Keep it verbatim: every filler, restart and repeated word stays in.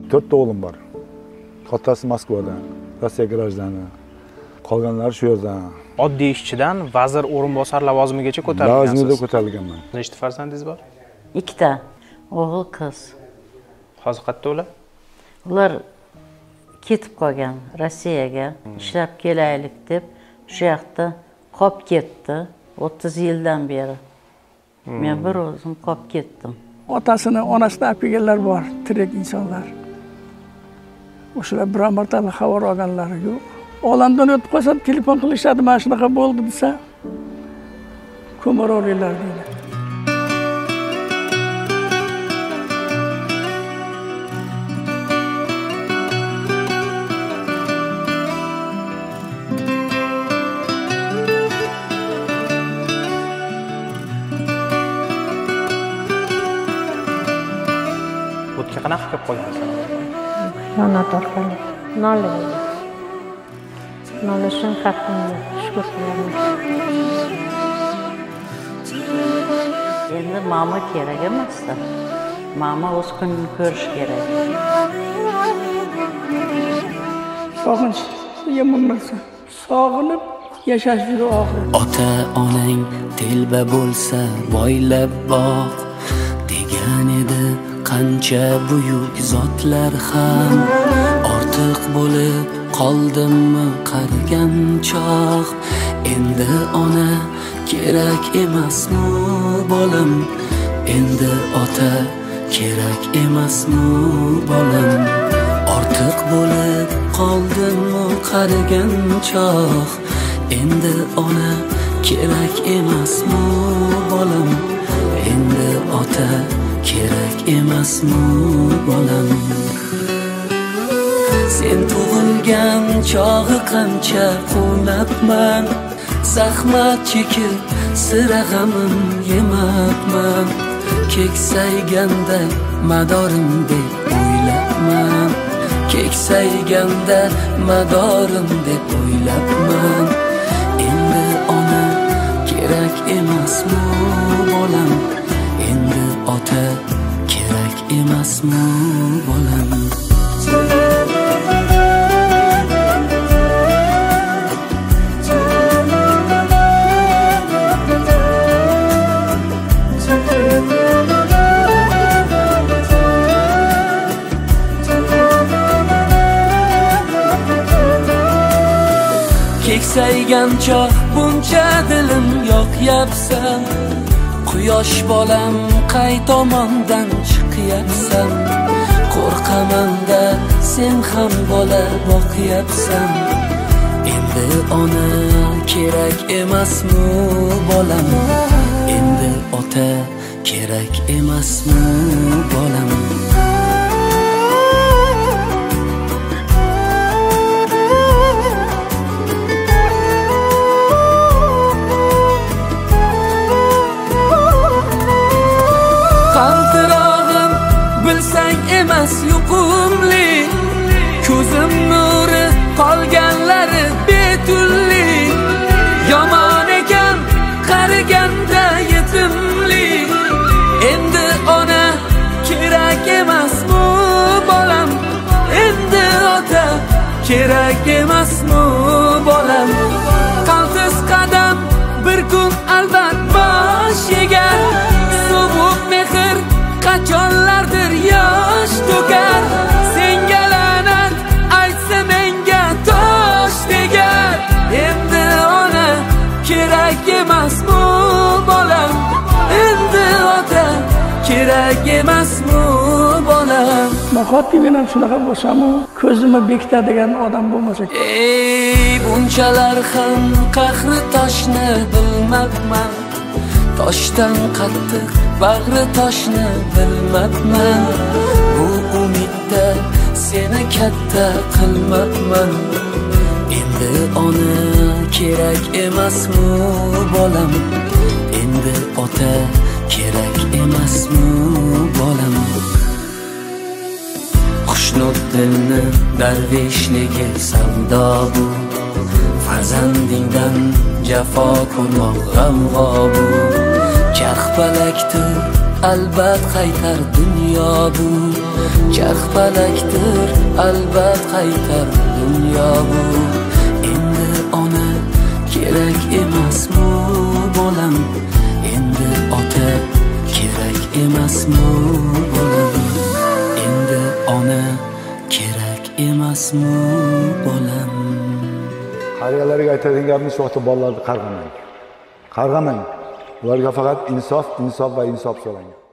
to'rtta o'g'lim bor. Kattasi Moskvadan, Rossiya grajdani. Qolganlar shu yerdan. Oddiy ishchidan vazir o'rinbosar lavozimigacha ko'tarilgansiz. Lavozimga ko'tarilganman. Nechta farzandingiz bor? Ikkita. O'g'il, qiz. Hozir qayerda ular? Ular ketib qolgan Rossiyaga, ishlab kelaylik deb, shu yoqda qolib ketdi. o'ttiz yildan beri. Men bir o'zim qolib ketdim. Otasini, onasini olib kelganlar bor, tirik insonlar. O'shalar biron marta xabar olganlari yo'q. Olamdan o'tib qolsa, telefon qilishadi, mana shunaqa bo'ldi desa, ko'miraveringlar deydi. O'tga qanaqa kelib qolgansan? Yonat orqali. Nolli bo'ldi. Nolishim haqimda shukur qilaman. Endi mama kerak emasdi. Mama o'z kunini ko'rish kerak. Sog'inch, yomon narsa. Sog'inib yashash juda og'ir. Ota onang telba bo'lsa, boylab boq degan edi. Qancha buyuk zotlar ham ortiq bo'lib qoldimmi qarigan choq. Endi ona kerak emasmi bolam? Endi ota kerak emasmi bolam? Ortiq bo'lib qoldimmi qarigan choq. Endi ona kerak emasmi bolam? Endi ota kerak emasmi bolam? Sen tug'ilgan chog'i qancha quvnabman, zahmat chekib sira g'amim yemabman. Keksayganda madorim deb o'ylabman, keksayganda madorim deb o'ylabman. Endi ona kerak emasmi bolam? Endi ota kerak emasmi bolam? Keksaygan choq buncha dilim yoqyapsan. Quyosh bolam qay tomondan chiqyapsan? Qo'rqaman-da sen ham bola boqyapsan. Endi ona kerak emasmi bolam? Endi ota kerak emasmi bolam? Qaltirog'im bilsang emas yuqumli, ko'zim nuri qolganlari betulli. Yomon ekan qariganda yetimli. Endi ona kerak emasmi bolam? Endi ota kerak emasmi bolam? Qaltis qadam bir kun albat bosh yegar. Sovuq mehr qachonlardir yosh to'kar. Senga la'nat aytsa menga tosh tegar. Endi ona kerak emasmi bolam? Endi ota kerak emasmi bolam? Nahotki men ham shunaqa bo'lsam-u, ko'zimni bekitadigan odam bo'lmasa. Ey, bunchalar ham qahri toshni bilmabman. Toshdan qattiq bag'ri toshni bilmabman. Bu umidda seni katta qilmabman. Endi ona kerak emasmi bolam? Endi ota kerak emasmi bolam? Xushnud dilni darvishligi savdo bu. Farzandingdan jafo ko'rmoq g'amg'o bu. Charxpalakdir albat qaytar dunyo bu, charxpalakdir albat qaytar dunyo bu. Endi ona kerak emasmi bolam, endi ota kerak emasmi bolam, endi ona kerak emasmi bolam. Qariyalarga aytadigan gapim shu vaqtda bolalarni qarg'amang. Qarg'amang. Ularga faqat insof, insof va insof so'rang.